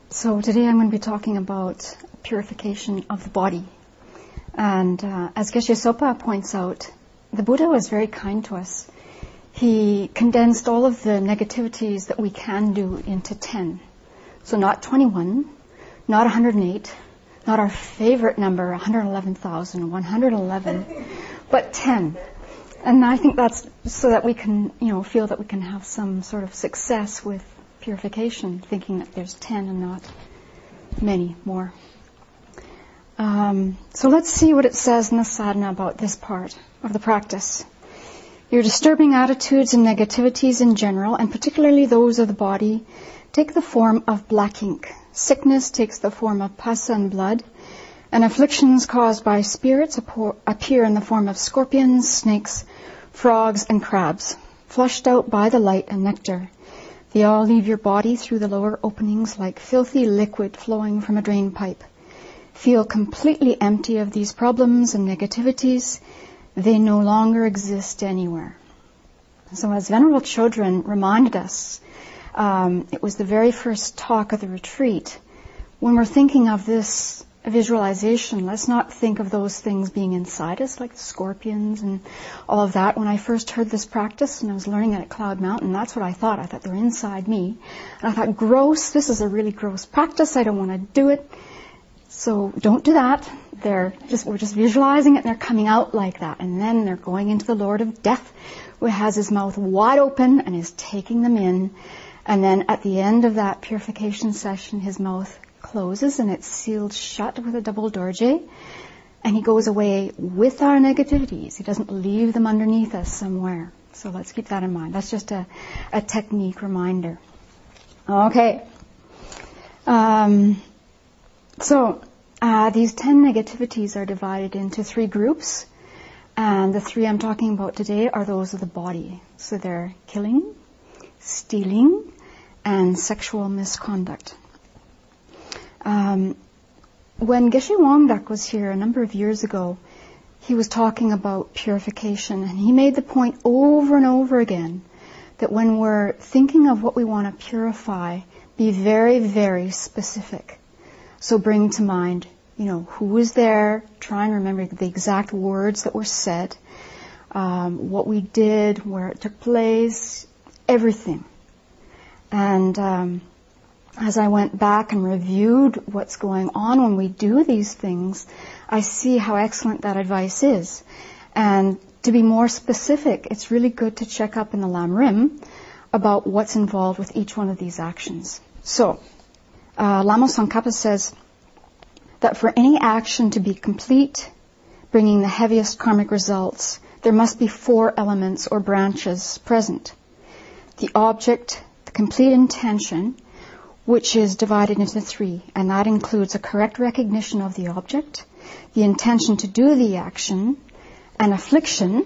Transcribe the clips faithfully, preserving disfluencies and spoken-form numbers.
So today I'm going to be talking about purification of the body. And uh, as Geshe Sopa points out, the Buddha was very kind to us. He condensed all of the negativities that we can do into ten. So not twenty-one, not one hundred eight, not our favorite number, one hundred eleven thousand, one hundred eleven, but ten. And I think that's so that we can, you know, feel that we can have some sort of success with purification, thinking that there's ten and not many more. Um, so let's see what it says in the sadhana about this part of the practice. Your disturbing attitudes and negativities in general, and particularly those of the body, take the form of black ink. Sickness takes the form of pus and blood, and afflictions caused by spirits appear in the form of scorpions, snakes, frogs, and crabs, flushed out by the light and nectar. They all leave your body through the lower openings like filthy liquid flowing from a drain pipe. Feel completely empty of these problems and negativities. They no longer exist anywhere. So as Venerable Chodron reminded us, um, it was the very first talk of the retreat. When we're thinking of this visualization, let's not think of those things being inside us, like the scorpions and all of that. When I first heard this practice and I was learning it at Cloud Mountain, that's what I thought. I thought they were inside me. And I thought, gross, this is a really gross practice. I don't want to do it. So don't do that. They're just, we're just visualizing it and they're coming out like that. And then they're going into the Lord of Death, who has his mouth wide open and is taking them in. And then at the end of that purification session, his mouth closes and it's sealed shut with a double dorje, and he goes away with our negativities. He doesn't leave them underneath us somewhere. So let's keep that in mind. That's just a, a technique reminder. Okay. Um, so uh, these ten negativities are divided into three groups, and the three I'm talking about today are those of the body. So they're killing, stealing, and sexual misconduct. Um, when Geshe Wangdak was here a number of years ago, he was talking about purification, and he made the point over and over again that when we're thinking of what we want to purify, be very, very specific. So bring to mind, you know, who was there, try and remember the exact words that were said, um, what we did, where it took place, everything. And um as I went back and reviewed what's going on when we do these things, I see how excellent that advice is. And to be more specific, it's really good to check up in the Lam Rim about what's involved with each one of these actions. So, uh, Lama Tsongkhapa says that for any action to be complete, bringing the heaviest karmic results, there must be four elements or branches present. The object, the complete intention, which is divided into three, and that includes a correct recognition of the object, the intention to do the action, an affliction,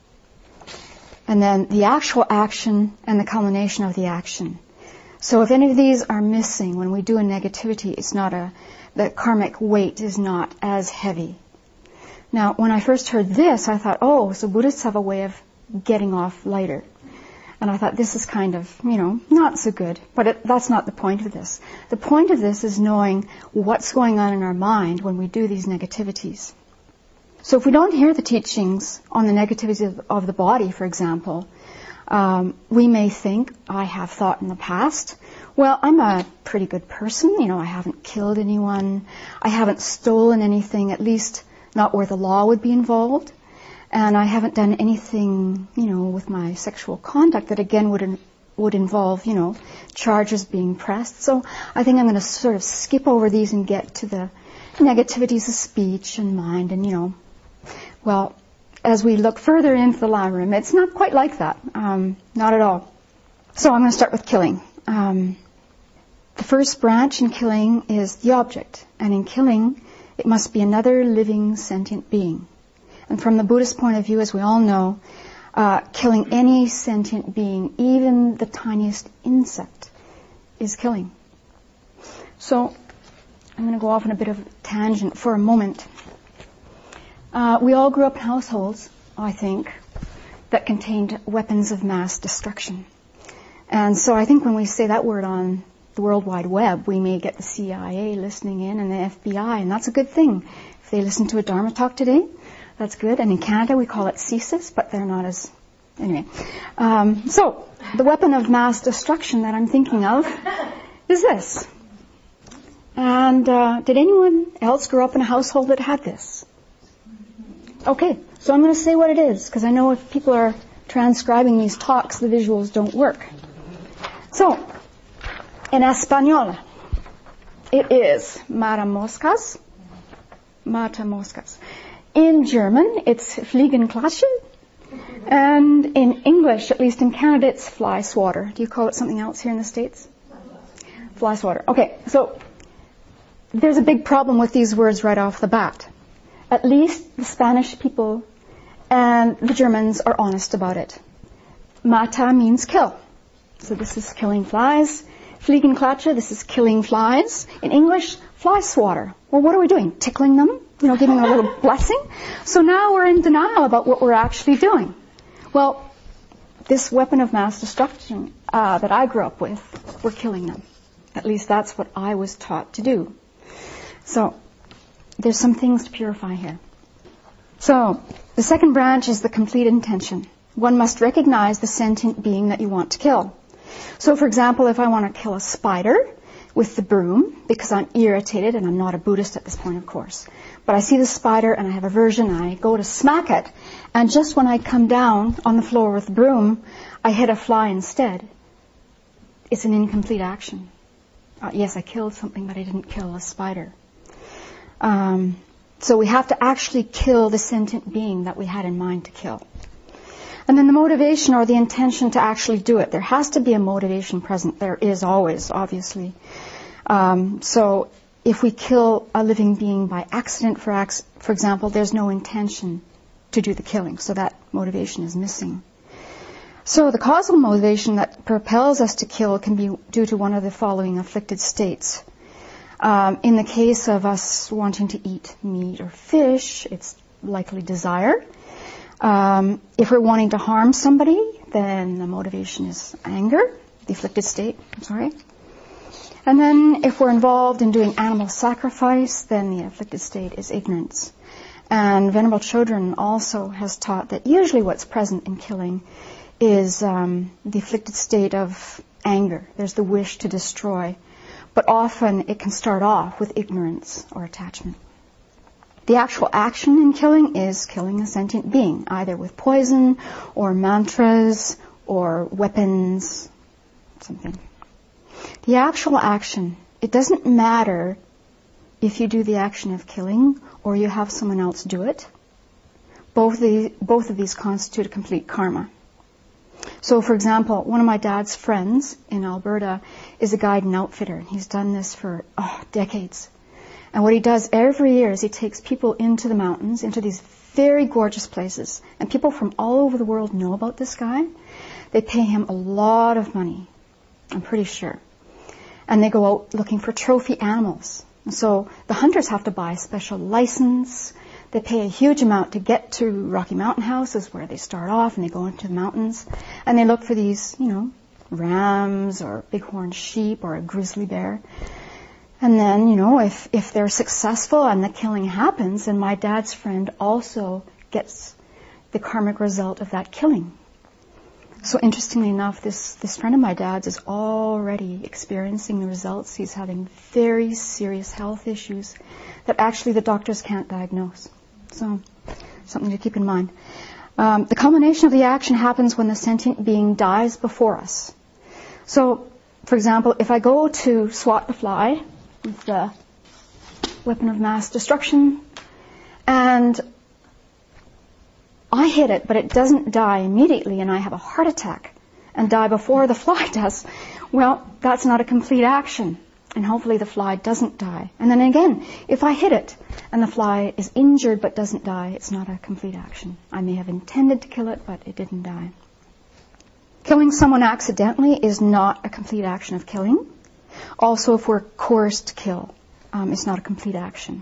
and then the actual action and the culmination of the action. So if any of these are missing when we do a negativity, it's not a, the karmic weight is not as heavy. Now, when I first heard this, I thought, oh, so Buddhists have a way of getting off lighter. And I thought, this is kind of, you know, not so good. But it, that's not the point of this. The point of this is knowing what's going on in our mind when we do these negativities. So if we don't hear the teachings on the negativities of, of the body, for example, um, we may think, I have thought in the past, well, I'm a pretty good person. You know, I haven't killed anyone. I haven't stolen anything, at least not where the law would be involved. And I haven't done anything, you know, with my sexual conduct that again would in, would involve, you know, charges being pressed. So I think I'm going to sort of skip over these and get to the negativities of speech and mind. And, you know, well, as we look further into the Lam Rim, it's not quite like that. Um, not at all. So I'm going to start with killing. Um, the first branch in killing is the object. And in killing, it must be another living sentient being. And from the Buddhist point of view, as we all know, uh, killing any sentient being, even the tiniest insect, is killing. So I'm going to go off on a bit of a tangent for a moment. Uh, we all grew up in households, I think, that contained weapons of mass destruction. And so I think when we say that word on the World Wide Web, we may get the C I A listening in and the F B I, and that's a good thing. If they listen to a Dharma talk today, that's good. And in Canada, we call it C S I S, but they're not as... Anyway. Um, so, the weapon of mass destruction that I'm thinking of is this. And uh, did anyone else grow up in a household that had this? Okay, so I'm going to say what it is, because I know if people are transcribing these talks, the visuals don't work. So, in Espanol, it is matamoscas. Matamoscas. In German, it's Fliegenklatsche. And in English, at least in Canada, it's fly swatter. Do you call it something else here in the States? Fly swatter. Okay, so there's a big problem with these words right off the bat. At least the Spanish people and the Germans are honest about it. Mata means kill. So this is killing flies. Fliegenklatsche, this is killing flies. In English, fly swatter. Well, what are we doing? Tickling them? You know, giving them a little blessing? So now we're in denial about what we're actually doing. Well, this weapon of mass destruction uh, that I grew up with, we're killing them. At least that's what I was taught to do. So, there's some things to purify here. So, the second branch is the complete intention. One must recognize the sentient being that you want to kill. So, for example, if I want to kill a spider with the broom, because I'm irritated, and I'm not a Buddhist at this point, of course, but I see the spider and I have aversion, and I go to smack it, and just when I come down on the floor with the broom, I hit a fly instead. It's an incomplete action. Uh, yes, I killed something, but I didn't kill a spider. Um, so we have to actually kill the sentient being that we had in mind to kill. And then the motivation or the intention to actually do it. There has to be a motivation present. There is always, obviously. Um, so if we kill a living being by accident, for, ac- for example, there's no intention to do the killing. So that motivation is missing. So the causal motivation that propels us to kill can be due to one of the following afflicted states. Um, in the case of us wanting to eat meat or fish, it's likely desire. Um, if we're wanting to harm somebody, then the motivation is anger, the afflicted state, I'm sorry. And then if we're involved in doing animal sacrifice, then the afflicted state is ignorance. And Venerable Chodron also has taught that usually what's present in killing is um, the afflicted state of anger. There's the wish to destroy. But often it can start off with ignorance or attachment. The actual action in killing is killing a sentient being, either with poison or mantras or weapons, something. The actual action, it doesn't matter if you do the action of killing or you have someone else do it. Both, the, both of these constitute a complete karma. So, for example, one of my dad's friends in Alberta is a guide and outfitter, and he's done this for oh, decades. And what he does every year is he takes people into the mountains, into these very gorgeous places, and people from all over the world know about this guy. They pay him a lot of money, I'm pretty sure. And they go out looking for trophy animals. And so the hunters have to buy a special license. They pay a huge amount to get to Rocky Mountain House, is where they start off, and they go into the mountains. And they look for these, you know, rams or bighorn sheep or a grizzly bear. And then, you know, if, if they're successful and the killing happens, then my dad's friend also gets the karmic result of that killing. So interestingly enough, this, this friend of my dad's is already experiencing the results. He's having very serious health issues that actually the doctors can't diagnose. So, something to keep in mind. Um, the culmination of the action happens when the sentient being dies before us. So, for example, if I go to swat the fly with the weapon of mass destruction, and I hit it, but it doesn't die immediately, and I have a heart attack and die before the fly does, well, that's not a complete action. And hopefully the fly doesn't die. And then again, if I hit it and the fly is injured but doesn't die, it's not a complete action. I may have intended to kill it, but it didn't die. Killing someone accidentally is not a complete action of killing. Also, if we're coerced to kill, um, it's not a complete action.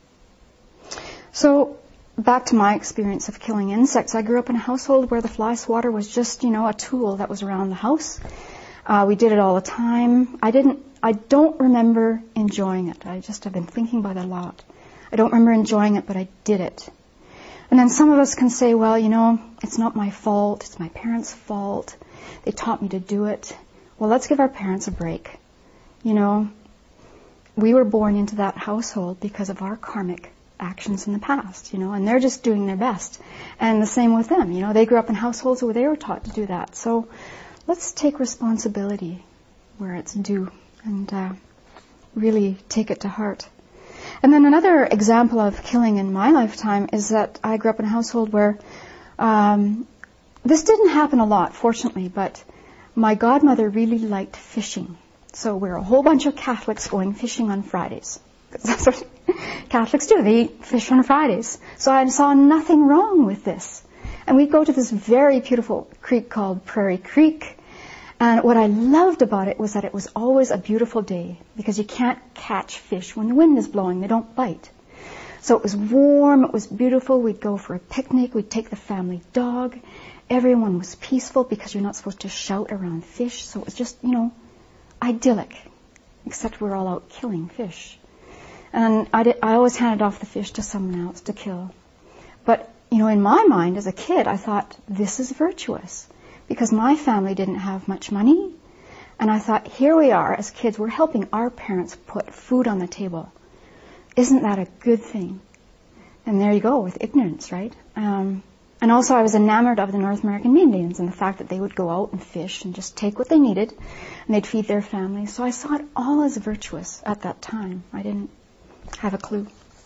So, back to my experience of killing insects. I grew up in a household where the fly swatter was just, you know, a tool that was around the house. Uh, we did it all the time. I didn't I don't remember enjoying it. I just have been thinking about it a lot. I don't remember enjoying it, but I did it. And then some of us can say, well, you know, it's not my fault. It's my parents' fault. They taught me to do it. Well, let's give our parents a break. You know, we were born into that household because of our karmic actions in the past, you know, and they're just doing their best. And the same with them, you know, they grew up in households where they were taught to do that. So let's take responsibility where it's due and uh, really take it to heart. And then another example of killing in my lifetime is that I grew up in a household where um, this didn't happen a lot, fortunately, but my godmother really liked fishing. So we're a whole bunch of Catholics going fishing on Fridays. That's what Catholics do. They eat fish on Fridays. So I saw nothing wrong with this. And we'd go to this very beautiful creek called Prairie Creek. And what I loved about it was that it was always a beautiful day, because you can't catch fish when the wind is blowing. They don't bite. So it was warm. It was beautiful. We'd go for a picnic. We'd take the family dog. Everyone was peaceful because you're not supposed to shout around fish. So it was just, you know, idyllic, except we're all out killing fish. And I, did, I always handed off the fish to someone else to kill. But, you know, in my mind as a kid, I thought, this is virtuous. Because my family didn't have much money. And I thought, here we are as kids, we're helping our parents put food on the table. Isn't that a good thing? And there you go, with ignorance, right? Um, and also I was enamored of the North American Indians and the fact that they would go out and fish and just take what they needed and they'd feed their families. So I saw it all as virtuous at that time. I didn't have a clue.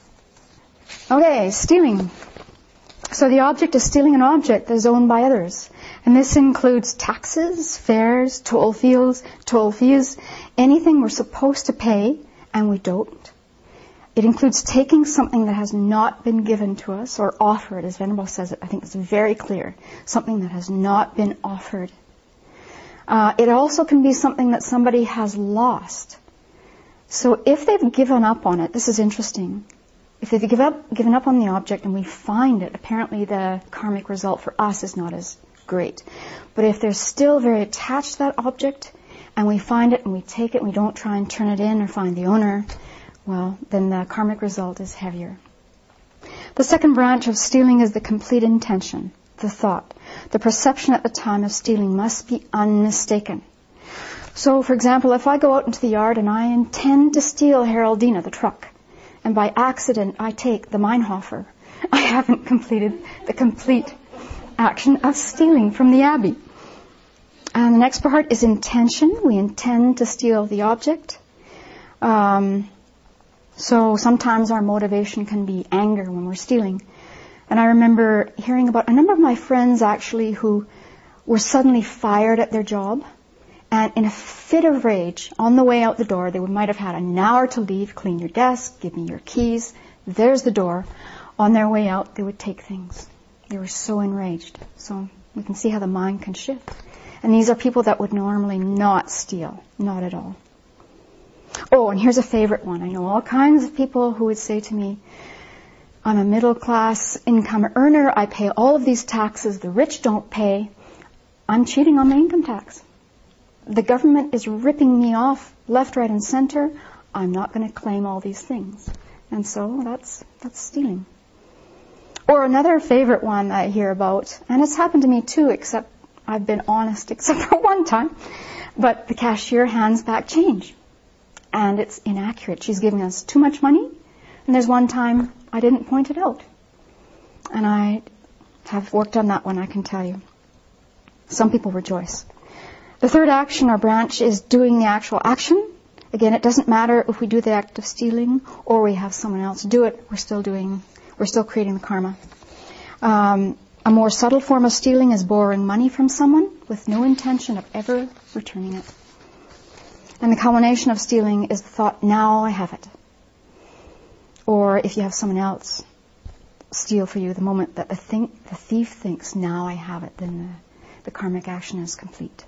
Okay, stealing. So the object is stealing an object that is owned by others. And this includes taxes, fares, toll fees, toll fees, anything we're supposed to pay and we don't. It includes taking something that has not been given to us or offered, as Venerable says it. I think it's very clear. Something that has not been offered. Uh, it also can be something that somebody has lost. So if they've given up on it, this is interesting. If they've give up, given up on the object and we find it, apparently the karmic result for us is not as great. But if they're still very attached to that object and we find it and we take it and we don't try and turn it in or find the owner, well, then the karmic result is heavier. The second branch of stealing is the complete intention, the thought. The perception at the time of stealing must be unmistaken. So, for example, if I go out into the yard and I intend to steal Heraldina, the truck, and by accident I take the Meinhofer, I haven't completed the complete action of stealing from the Abbey. And the next part is intention. We intend to steal the object. Um, so sometimes our motivation can be anger when we're stealing. And I remember hearing about a number of my friends actually who were suddenly fired at their job. And in a fit of rage, on the way out the door, they might have had an hour to leave, clean your desk, give me your keys. There's the door. On their way out, they would take things. They were so enraged. So we can see how the mind can shift. And these are people that would normally not steal. Not at all. Oh, and here's a favorite one. I know all kinds of people who would say to me, I'm a middle class income earner. I pay all of these taxes. The rich don't pay. I'm cheating on my income tax. The government is ripping me off left, right, and center. I'm not going to claim all these things. And so that's that's stealing. Or another favorite one I hear about, and it's happened to me too, except I've been honest except for one time, but the cashier hands back change. And it's inaccurate. She's giving us too much money, and there's one time I didn't point it out. And I have worked on that one, I can tell you. Some people rejoice. The third action or branch is doing the actual action. Again, it doesn't matter if we do the act of stealing or we have someone else do it. We're still doing, we're still creating the karma. Um, a more subtle form of stealing is borrowing money from someone with no intention of ever returning it. And the culmination of stealing is the thought, now I have it. Or if you have someone else steal for you, the moment that the, think, the thief thinks, now I have it, then the, the karmic action is complete.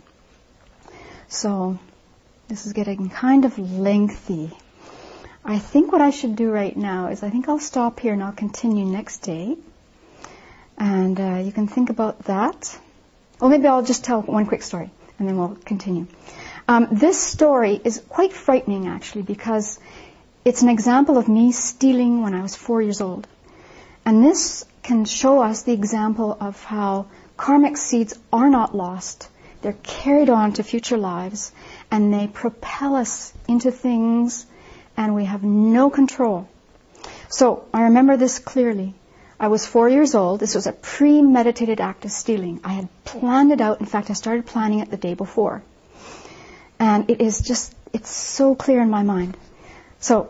So this is getting kind of lengthy. I think what I should do right now is I think I'll stop here and I'll continue next day. And uh, you can think about that. Or maybe I'll just tell one quick story and then we'll continue. Um, this story is quite frightening, actually, because it's an example of me stealing when I was four years old. And this can show us the example of how karmic seeds are not lost. They're carried on to future lives, and they propel us into things, and we have no control. So I remember this clearly. I was four years old. This was a premeditated act of stealing. I had planned it out. In fact, I started planning it the day before. And it is just, it's so clear in my mind. So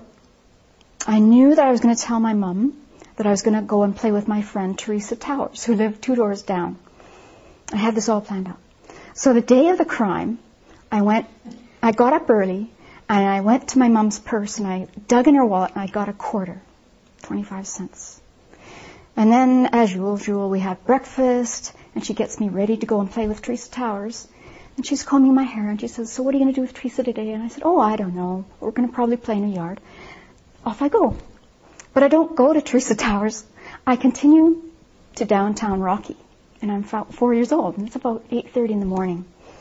I knew that I was going to tell my mom that I was going to go and play with my friend Teresa Towers, who lived two doors down. I had this all planned out. So the day of the crime, I went, I got up early, and I went to my mom's purse, and I dug in her wallet, and I got a quarter, twenty-five cents. And then, as usual, we had breakfast, and she gets me ready to go and play with Teresa Towers. And she's combing my hair, and she says, so what are you going to do with Teresa today? And I said, oh, I don't know. We're going to probably play in the yard. Off I go. But I don't go to Teresa Towers. I continue to downtown Rocky. And I'm four years old, and it's about eight thirty in the morning.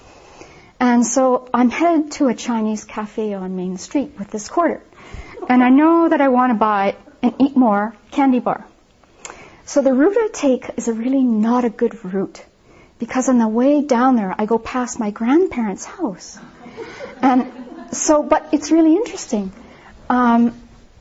And so I'm headed to a Chinese cafe on Main Street with this quarter. And I know that I want to buy and eat more candy bar. So the route I take is a really not a good route, because on the way down there, I go past my grandparents' house. And so, but it's really interesting. Um,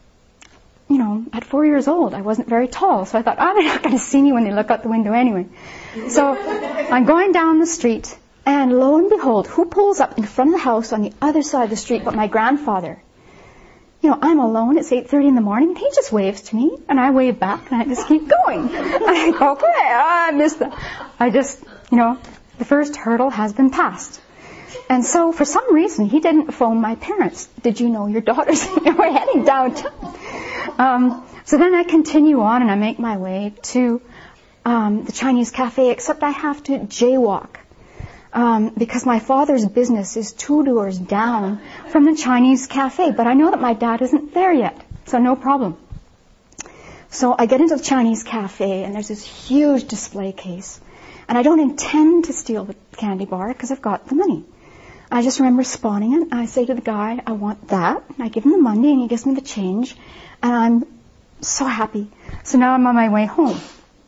you know, at four years old, I wasn't very tall, so I thought, oh, they're not going to see me when they look out the window anyway. So I'm going down the street, and lo and behold, who pulls up in front of the house on the other side of the street but my grandfather? You know, I'm alone, it's eight thirty in the morning, and he just waves to me, and I wave back, and I just keep going. I go, okay, I missed that. I just, you know, the first hurdle has been passed. And so, for some reason, he didn't phone my parents. Did you know your daughters were heading downtown? Um, so then I continue on, and I make my way to um, the Chinese cafe, except I have to jaywalk. Um, because my father's business is two doors down from the Chinese cafe. But I know that my dad isn't there yet, so no problem. So I get into the Chinese cafe, and there's this huge display case. And I don't intend to steal the candy bar because I've got the money. I just remember spawning it. I say to the guy, I want that. And I give him the money, and he gives me the change. And I'm so happy. So now I'm on my way home.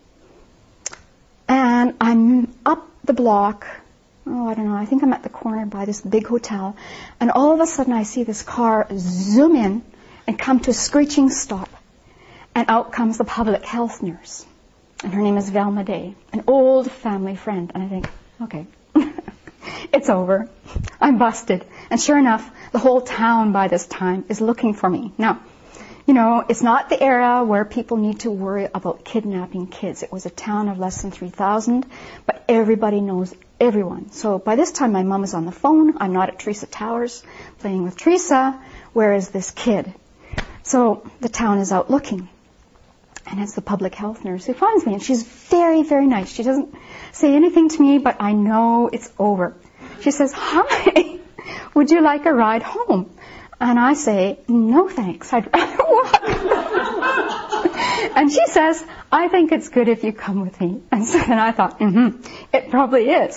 And I'm up the block. Oh, I don't know, I think I'm at the corner by this big hotel. And all of a sudden I see this car zoom in and come to a screeching stop. And out comes the public health nurse. And her name is Velma Day, an old family friend. And I think, okay, it's over. I'm busted. And sure enough, the whole town by this time is looking for me. Now, you know, it's not the era where people need to worry about kidnapping kids. It was a town of less than three thousand, but everybody knows everyone. So by this time, my mom is on the phone. I'm not at Teresa Towers playing with Teresa. Where is this kid? So the town is out looking. And it's the public health nurse who finds me. And she's very, very nice. She doesn't say anything to me, but I know it's over. She says, hi, would you like a ride home? And I say, no thanks, I'd rather walk. And she says, I think it's good if you come with me. And so then I thought, mm-hmm, it probably is.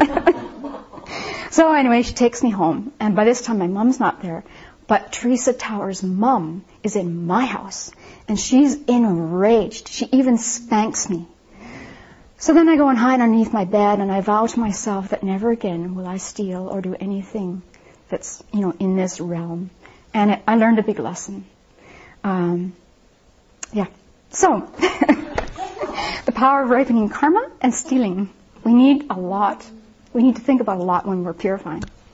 So anyway, she takes me home. And by this time, my mom's not there. But Teresa Towers' mom is in my house. And she's enraged. She even spanks me. So then I go and hide underneath my bed, and I vow to myself that never again will I steal or do anything that's, you know, in this realm. And it, I learned a big lesson. Um, yeah. So, the power of ripening karma and stealing. We need a lot. We need to think about a lot when we're purifying.